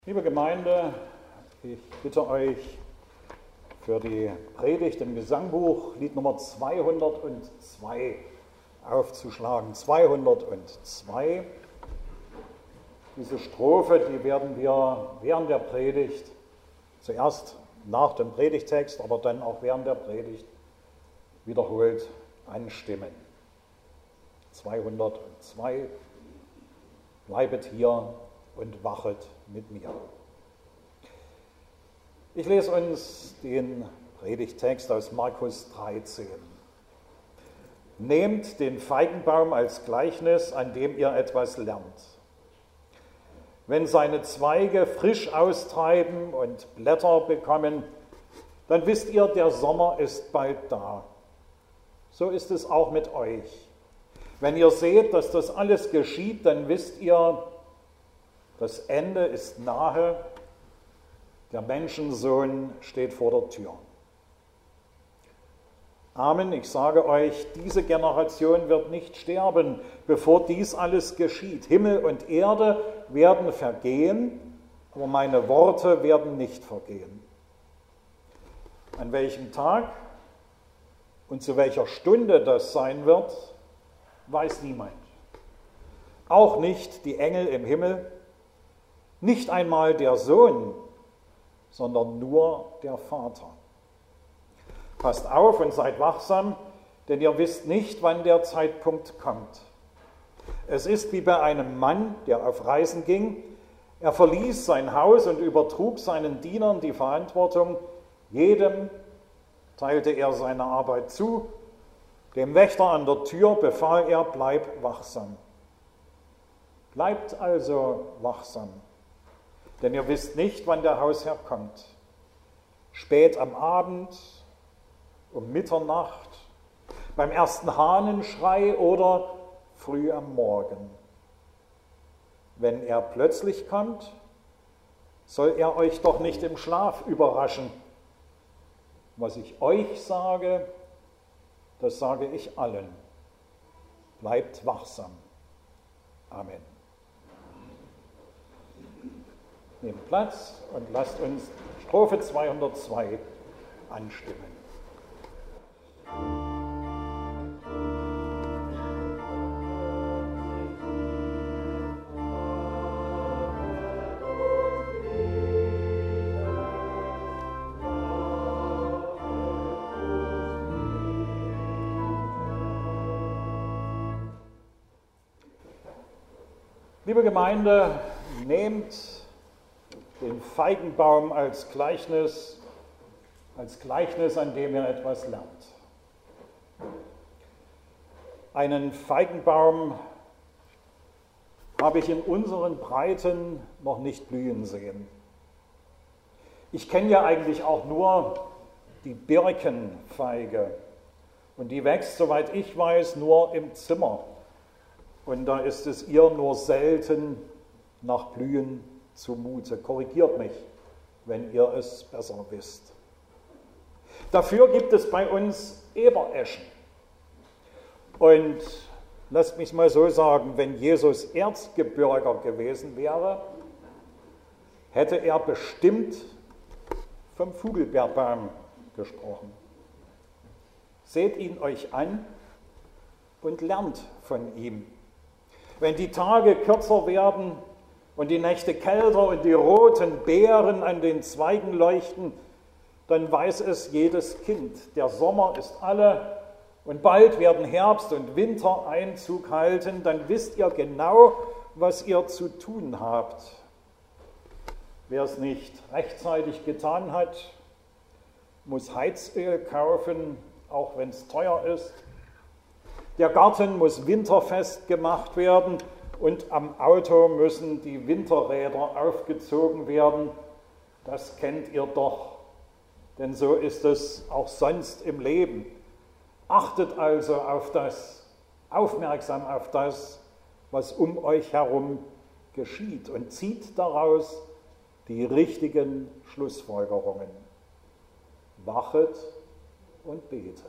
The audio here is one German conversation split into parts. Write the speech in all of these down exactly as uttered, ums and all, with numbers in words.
Liebe Gemeinde, ich bitte euch für die Predigt im Gesangbuch Lied Nummer zweihundertzwei aufzuschlagen. zweihundertzwei. Diese Strophe, die werden wir während der Predigt, zuerst nach dem Predigtext, aber dann auch während der Predigt wiederholt anstimmen. zweihundertzwei. Bleibet hier und wachet mit mir. Ich lese uns den Predigtext aus Markus dreizehn. Nehmt den Feigenbaum als Gleichnis, an dem ihr etwas lernt. Wenn seine Zweige frisch austreiben und Blätter bekommen, dann wisst ihr, der Sommer ist bald da. So ist es auch mit euch. Wenn ihr seht, dass das alles geschieht, dann wisst ihr, das Ende ist nahe, der Menschensohn steht vor der Tür. Amen, ich sage euch, diese Generation wird nicht sterben, bevor dies alles geschieht. Himmel und Erde werden vergehen, aber meine Worte werden nicht vergehen. An welchem Tag und zu welcher Stunde das sein wird, weiß niemand. Auch nicht die Engel im Himmel, nicht einmal der Sohn, sondern nur der Vater. Passt auf und seid wachsam, denn ihr wisst nicht, wann der Zeitpunkt kommt. Es ist wie bei einem Mann, der auf Reisen ging. Er verließ sein Haus und übertrug seinen Dienern die Verantwortung. Jedem teilte er seine Arbeit zu. Dem Wächter an der Tür befahl er, bleib wachsam. Bleibt also wachsam. Denn ihr wisst nicht, wann der Hausherr kommt. Spät am Abend, um Mitternacht, beim ersten Hahnenschrei oder früh am Morgen. Wenn er plötzlich kommt, soll er euch doch nicht im Schlaf überraschen. Was ich euch sage, das sage ich allen. Bleibt wachsam. Amen. Nehmt Platz und lasst uns Strophe zweihundertzwei anstimmen. Liebe Gemeinde, nehmt den Feigenbaum als Gleichnis, als Gleichnis, an dem ihr etwas lernt. Einen Feigenbaum habe ich in unseren Breiten noch nicht blühen sehen. Ich kenne ja eigentlich auch nur die Birkenfeige und die wächst, soweit ich weiß, nur im Zimmer. Und da ist es ihr nur selten nach Blühen zumute. Korrigiert mich, wenn ihr es besser wisst. Dafür gibt es bei uns Ebereschen. Und lasst mich mal so sagen, wenn Jesus Erzgebirger gewesen wäre, hätte er bestimmt vom Vogelbeerbaum gesprochen. Seht ihn euch an und lernt von ihm. Wenn die Tage kürzer werden und die Nächte kälter und die roten Beeren an den Zweigen leuchten, dann weiß es jedes Kind. Der Sommer ist alle und bald werden Herbst und Winter Einzug halten. Dann wisst ihr genau, was ihr zu tun habt. Wer es nicht rechtzeitig getan hat, muss Heizöl kaufen, auch wenn es teuer ist. Der Garten muss winterfest gemacht werden und am Auto müssen die Winterräder aufgezogen werden. Das kennt ihr doch, denn so ist es auch sonst im Leben. Achtet also auf das, aufmerksam auf das, was um euch herum geschieht und zieht daraus die richtigen Schlussfolgerungen. Wachet und betet.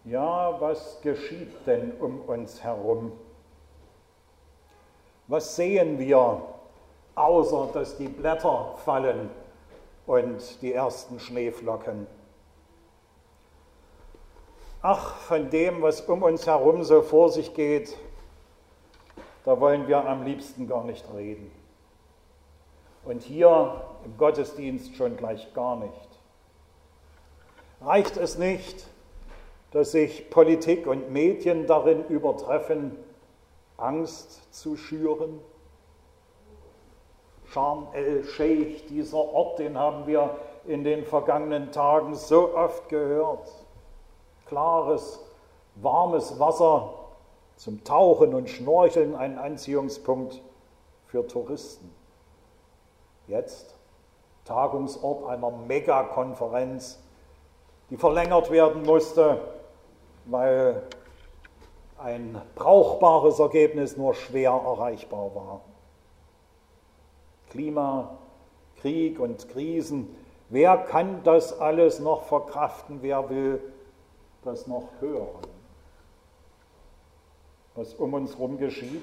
Ja, was geschieht denn um uns herum? Was sehen wir, außer dass die Blätter fallen und die ersten Schneeflocken? Ach, von dem, was um uns herum so vor sich geht, da wollen wir am liebsten gar nicht reden. Und hier im Gottesdienst schon gleich gar nicht. Reicht es nicht, dass sich Politik und Medien darin übertreffen, Angst zu schüren? Sharm el-Sheikh, dieser Ort, den haben wir in den vergangenen Tagen so oft gehört. Klares, warmes Wasser zum Tauchen und Schnorcheln, ein Anziehungspunkt für Touristen. Jetzt Tagungsort einer Megakonferenz, die verlängert werden musste, weil ein brauchbares Ergebnis nur schwer erreichbar war. Klima, Krieg und Krisen, wer kann das alles noch verkraften, wer will das noch hören? Was um uns herum geschieht?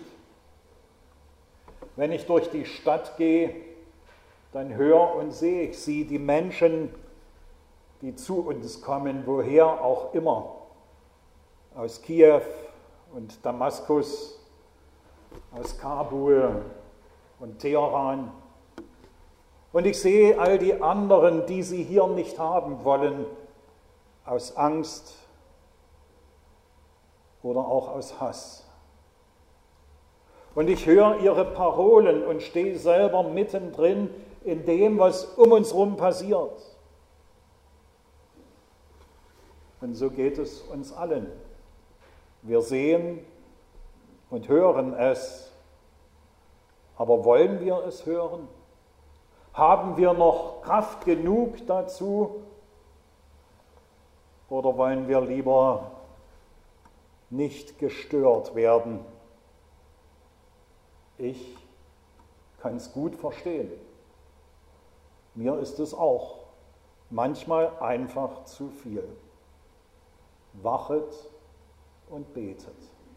Wenn ich durch die Stadt gehe, dann höre und sehe ich sie, die Menschen, die zu uns kommen, woher auch immer, aus Kiew und Damaskus, aus Kabul und Teheran. Und ich sehe all die anderen, die sie hier nicht haben wollen, aus Angst oder auch aus Hass. Und ich höre ihre Parolen und stehe selber mittendrin in dem, was um uns herum passiert. Und so geht es uns allen. Wir sehen und hören es, aber wollen wir es hören? Haben wir noch Kraft genug dazu? Oder wollen wir lieber nicht gestört werden? Ich kann es gut verstehen. Mir ist es auch manchmal einfach zu viel. Wachet und betet.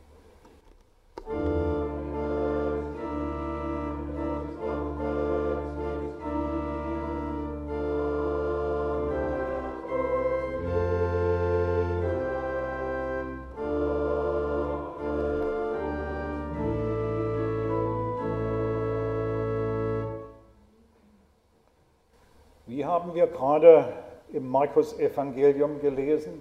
Wie haben wir gerade im Markus-Evangelium gelesen?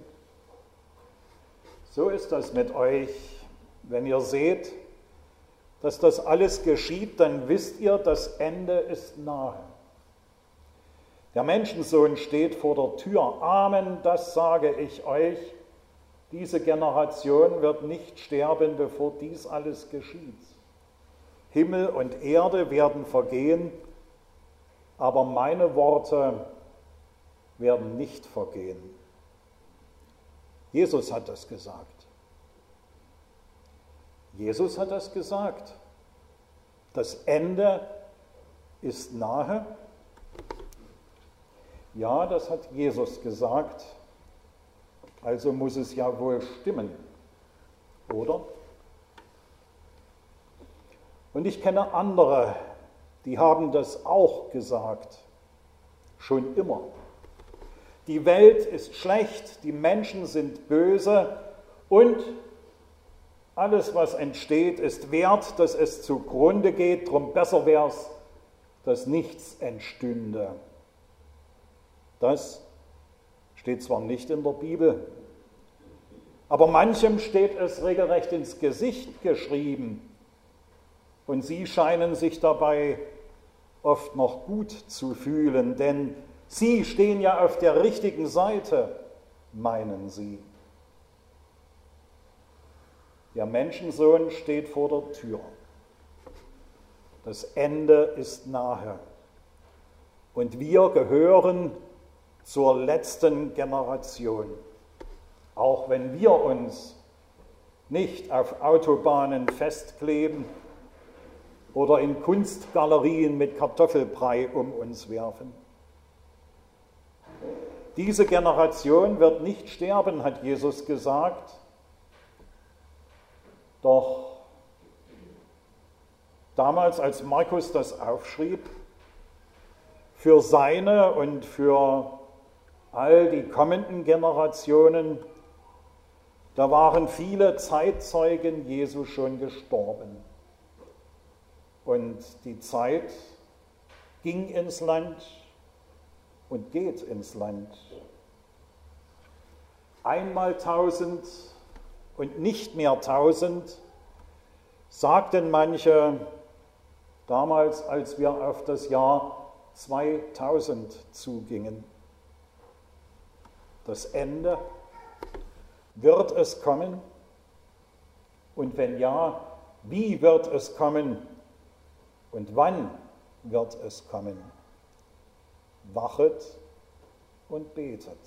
So ist das mit euch. Wenn ihr seht, dass das alles geschieht, dann wisst ihr, das Ende ist nahe. Der Menschensohn steht vor der Tür. Amen, das sage ich euch. Diese Generation wird nicht sterben, bevor dies alles geschieht. Himmel und Erde werden vergehen, aber meine Worte werden nicht vergehen. Jesus hat das gesagt. Jesus hat das gesagt. Das Ende ist nahe. Ja, das hat Jesus gesagt. Also muss es ja wohl stimmen, oder? Und ich kenne andere, die haben das auch gesagt, schon immer. Die Welt ist schlecht, die Menschen sind böse und alles, was entsteht, ist wert, dass es zugrunde geht. Drum besser wäre es, dass nichts entstünde. Das steht zwar nicht in der Bibel, aber manchem steht es regelrecht ins Gesicht geschrieben. Und sie scheinen sich dabei oft noch gut zu fühlen, denn sie stehen ja auf der richtigen Seite, meinen sie. Der Menschensohn steht vor der Tür. Das Ende ist nahe. Und wir gehören zur letzten Generation. Auch wenn wir uns nicht auf Autobahnen festkleben oder in Kunstgalerien mit Kartoffelbrei um uns werfen. Diese Generation wird nicht sterben, hat Jesus gesagt. Doch damals, als Markus das aufschrieb, für seine und für all die kommenden Generationen, da waren viele Zeitzeugen Jesu schon gestorben. Und die Zeit ging ins Land und geht ins Land. Einmal tausend und nicht mehr tausend, sagten manche damals, als wir auf das Jahr zweitausend zugingen. Das Ende, wird es kommen? Und wenn ja, wie wird es kommen? Und wann wird es kommen? Wachet und betet.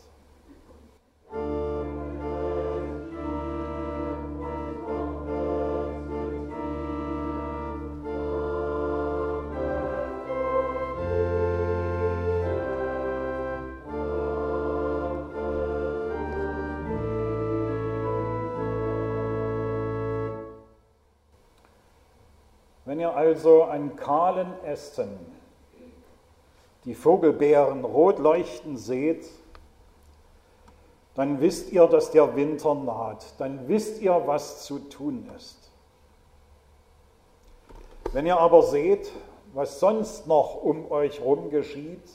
Wenn ihr also an kahlen Ästen die Vogelbeeren rot leuchten seht, dann wisst ihr, dass der Winter naht. Dann wisst ihr, was zu tun ist. Wenn ihr aber seht, was sonst noch um euch herum geschieht,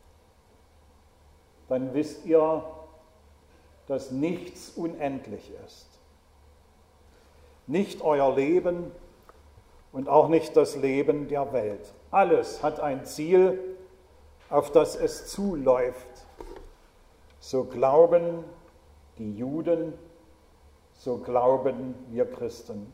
dann wisst ihr, dass nichts unendlich ist. Nicht euer Leben und auch nicht das Leben der Welt. Alles hat ein Ziel, auf das es zuläuft. So glauben die Juden, so glauben wir Christen.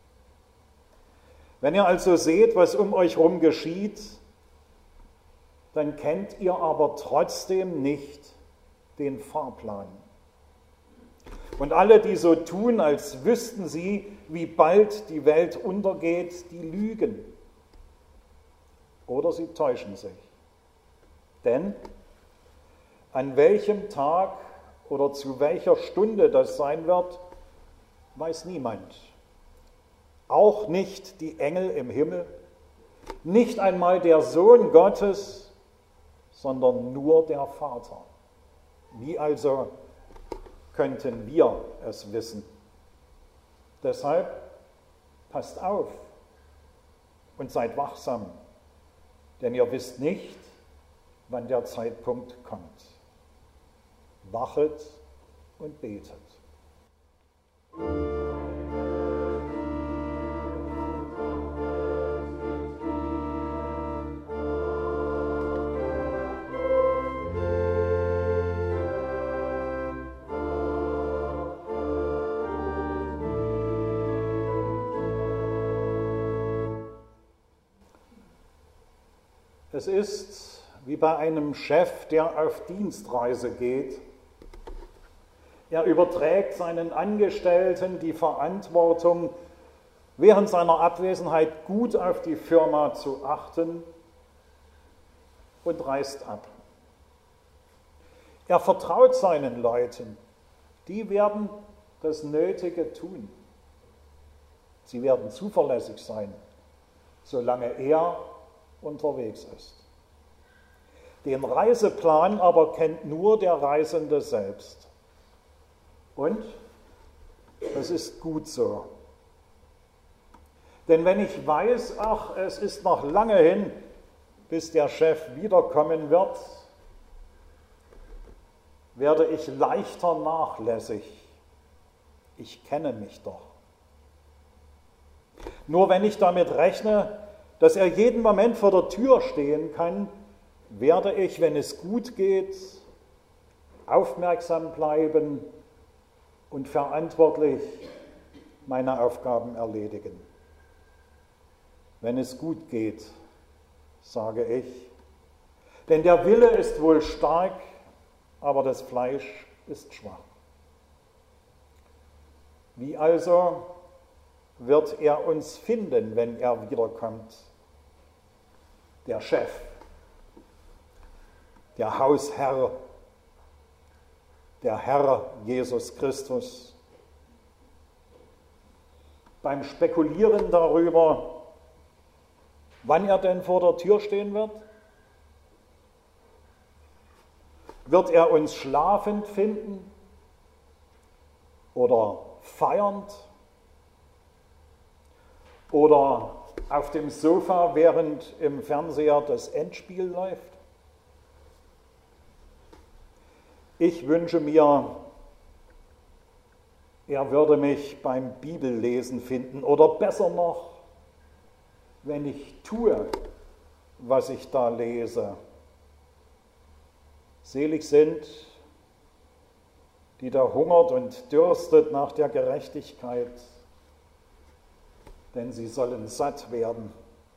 Wenn ihr also seht, was um euch herum geschieht, dann kennt ihr aber trotzdem nicht den Fahrplan. Und alle, die so tun, als wüssten sie, wie bald die Welt untergeht, die lügen. Oder sie täuschen sich. Denn an welchem Tag oder zu welcher Stunde das sein wird, weiß niemand. Auch nicht die Engel im Himmel, nicht einmal der Sohn Gottes, sondern nur der Vater. Wie also könnten wir es wissen? Deshalb passt auf und seid wachsam, denn ihr wisst nicht, wann der Zeitpunkt kommt. Wachet und betet. Es ist wie bei einem Chef, der auf Dienstreise geht. Er überträgt seinen Angestellten die Verantwortung, während seiner Abwesenheit gut auf die Firma zu achten und reist ab. Er vertraut seinen Leuten, die werden das Nötige tun. Sie werden zuverlässig sein, solange er unterwegs ist. Den Reiseplan aber kennt nur der Reisende selbst. Und das ist gut so. Denn wenn ich weiß, ach, es ist noch lange hin, bis der Chef wiederkommen wird, werde ich leichter nachlässig. Ich kenne mich doch. Nur wenn ich damit rechne, dass er jeden Moment vor der Tür stehen kann, werde ich, wenn es gut geht, aufmerksam bleiben und verantwortlich meine Aufgaben erledigen. Wenn es gut geht, sage ich, denn der Wille ist wohl stark, aber das Fleisch ist schwach. Wie also wird er uns finden, wenn er wiederkommt? Der Chef, der Hausherr, der Herr Jesus Christus. Beim Spekulieren darüber, wann er denn vor der Tür stehen wird, wird er uns schlafend finden oder feiernd oder auf dem Sofa, während im Fernseher das Endspiel läuft? Ich wünsche mir, er würde mich beim Bibellesen finden oder besser noch, wenn ich tue, was ich da lese. Selig sind, die da hungert und dürstet nach der Gerechtigkeit, denn sie sollen satt werden.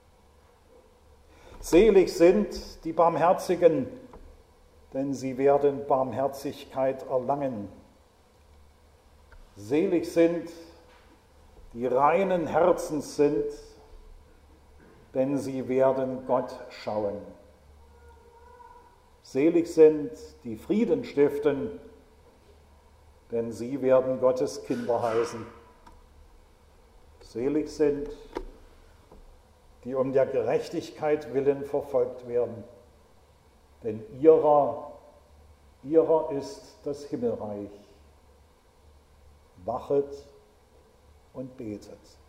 Selig sind die Barmherzigen, denn sie werden Barmherzigkeit erlangen. Selig sind, die reinen Herzens sind, denn sie werden Gott schauen. Selig sind, die Frieden stiften, denn sie werden Gottes Kinder heißen. Selig sind, die um der Gerechtigkeit willen verfolgt werden, denn ihrer, ihrer ist das Himmelreich. Wachet und betet.